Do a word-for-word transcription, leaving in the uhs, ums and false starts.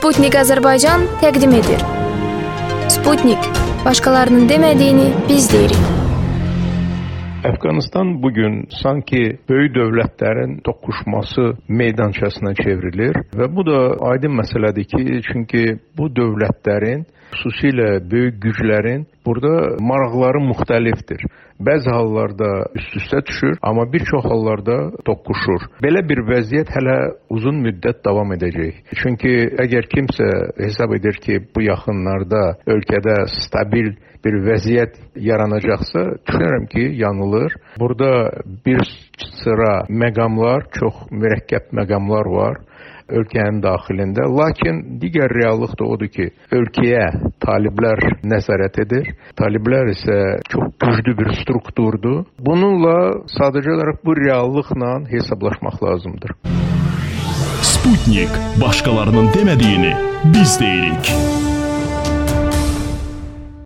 Sputnik Azərbaycan təqdim edir. Sputnik, başqalarının demədiyini biz deyirik. Əfqanıstan bugün sanki böyük dövlətlərin toqquşması meydançasına çevrilir və bu da aydın məsələdir ki, çünki bu dövlətlərin, xüsusilə böyük güclərin burada maraqları müxtəlifdir. Bəzi hallarda üst-üstə düşür, amma bir çox hallarda toqquşur. Belə bir vəziyyət hələ uzun müddət davam edəcək. Çünki əgər kimsə hesab edir ki, bu yaxınlarda ölkədə stabil bir vəziyyət yaranacaqsa, düşünürəm ki, yanılır. Burada bir sıra məqamlar, çox mürəkkəb məqamlar var ölkənin daxilində. Lakin digər reallıq da odur ki, ölkəyə taliblər nəzarət edir. Taliblər isə çox güclü bir strukturdur. Bununla sadəcə olaraq bu reallıqla hesablaşmaq lazımdır. Sputnik, başqalarının demədiyini biz deyirik.